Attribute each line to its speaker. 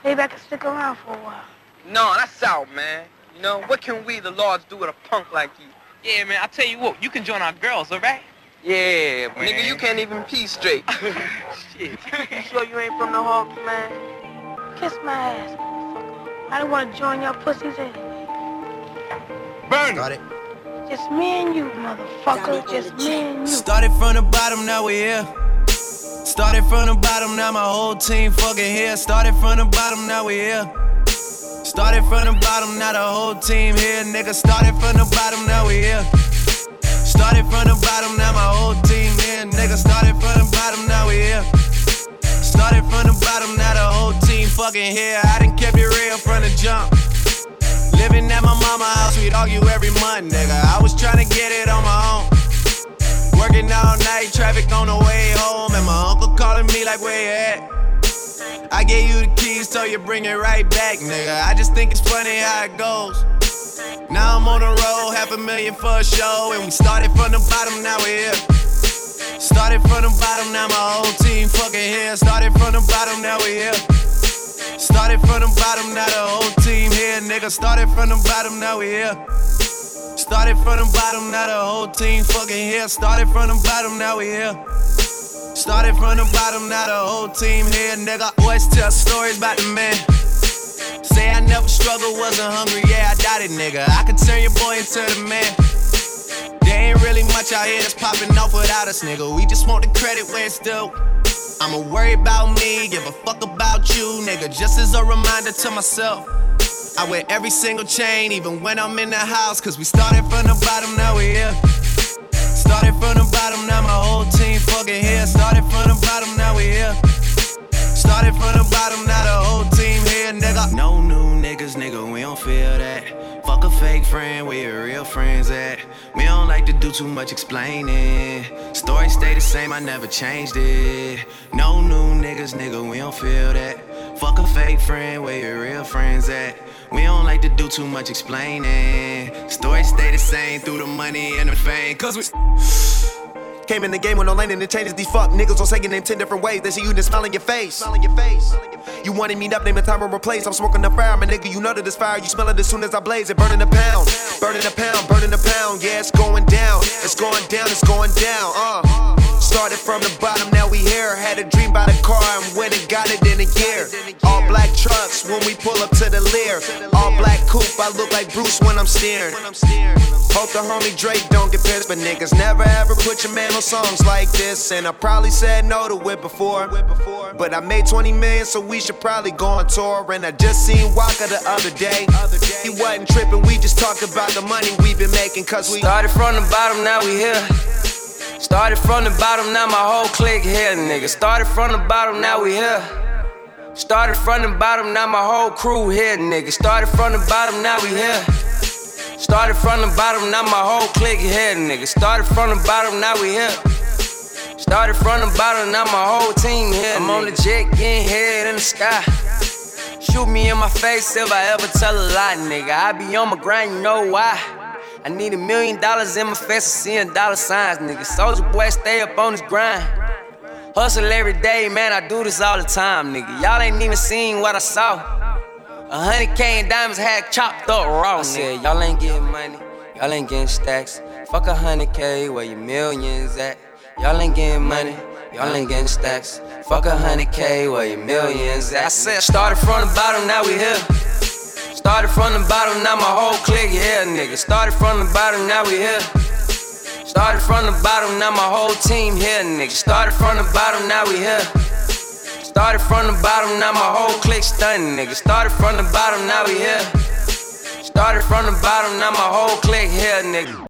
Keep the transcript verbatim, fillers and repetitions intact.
Speaker 1: Maybe I can stick around for a while.
Speaker 2: No, that's out, man. You know, what can we, the Lords, do with a punk like you?
Speaker 3: Yeah, man, I tell you what, you can join our girls, all right?
Speaker 2: Yeah, man. Nigga, you can't even pee straight.
Speaker 3: Shit.
Speaker 1: You sure you ain't from the Hawks, man? Kiss my ass, motherfucker. I don't want to join your pussies anyway.
Speaker 3: Burn
Speaker 4: Got it.
Speaker 1: Just me and you, motherfucker. Just me and you.
Speaker 4: Started from the bottom, now we here. Started from the bottom, now my whole team fucking here. Started from the bottom, now we here. Started from the bottom, now the whole team here. Nigga, started from the bottom, now we here. Started from the bottom, now my whole team here. Nigga, started from the bottom, now we here. Started from the bottom, now the whole team fucking here. I done kept it real from the jump. Living at my mama's house, we'd argue every month, nigga. I was tryna get it on my own. Working all night, traffic on the way home, and my uncle calling me like, where you at? I gave you the keys, so you bring it right back, nigga. I just think it's funny how it goes. Now I'm on the road, half a million for a show, and we started from the bottom, now we're here. Started from the bottom, now my whole team fucking here. Started from the bottom, now we here. Started from the bottom, now the whole team here, nigga. Started from the bottom, now we here. Started from the bottom, now the whole team fucking here. Started from the bottom, now we here. Started from the bottom, now the whole team here, nigga. Always tell stories about the man. Say I never struggled, wasn't hungry, yeah, I doubt it, nigga. I could turn your boy into the man. There ain't really much out here that's popping off without us, nigga. We just want the credit where it's due. I'ma worry about me, give a fuck about you, nigga. Just as a reminder to myself, I wear every single chain, even when I'm in the house. Cause we started from the bottom, now we here. Started from the bottom, now my whole team fucking here. Started from the bottom, now we here. Started from the bottom, now the whole team here, nigga. No new niggas, nigga, we don't feel that. Fuck a fake friend, where your real friends at? We don't like to do too much explaining. Story stay the same, I never changed it. No new niggas, nigga, we don't feel that. Fuck a fake friend, where your real friends at? We don't like to do too much explaining. Story stay the same through the money and the fame. Cause we came in the game with no lane and it changes. These fuck niggas gon' say your name ten different ways. They see you then smile in your face. Smile in your face. You wanted me up, name the time and replace. I'm smoking the fire, my nigga, you know that it's fire. You smell it as soon as I blaze it. Burning a pound, burning a pound, burning a pound. Yeah, it's going down, it's going down, it's going down. Uh. Started from the bottom, now we here. Had a dream about a car and went and got it in a year. All black trucks when we pull up to the Lear. All black coupe, I look like Bruce when I'm steering. Hope the homie Drake don't get pissed, but niggas never ever put your man on songs like this. And I probably said no to it before, but I made twenty million, so we should probably go on tour. And I just seen Waka the other day. He wasn't tripping, we just talked about the money we've been making. Cause we
Speaker 5: started from the bottom, now we here. Started from the bottom, now my whole clique here, nigga. Started from the bottom, now we here. Started from the bottom, now my whole crew here, nigga. Started from the bottom, now we here. Started from the bottom, now my whole clique here, nigga. Started from the bottom, now we here. Started from the bottom, now my whole team here. I'm on the jet, getting head in the sky. Shoot me in my face if I ever tell a lie, nigga. I be on my grind, you know why? I need a million dollars in my face, seeing dollar signs, nigga. Soldier boy, stay up on this grind. Hustle every day, man, I do this all the time, nigga. Y'all ain't even seen what I saw. A hundred K in diamonds had chopped up raw, I said, y'all ain't getting money, y'all ain't getting stacks. Fuck a hundred K, where your millions at? Y'all ain't getting money, y'all ain't getting stacks. Fuck a hundred K, where your millions at? I said, started from the bottom, now we here. Started from the bottom, now my whole clique here, nigga. Started from the bottom, now we here. Started from the bottom, now my whole team here, nigga. Started from the bottom, now we here. Started from the bottom, now my whole clique stunning, nigga. Started from the bottom, now we here. Started from the bottom, now my whole clique here, nigga.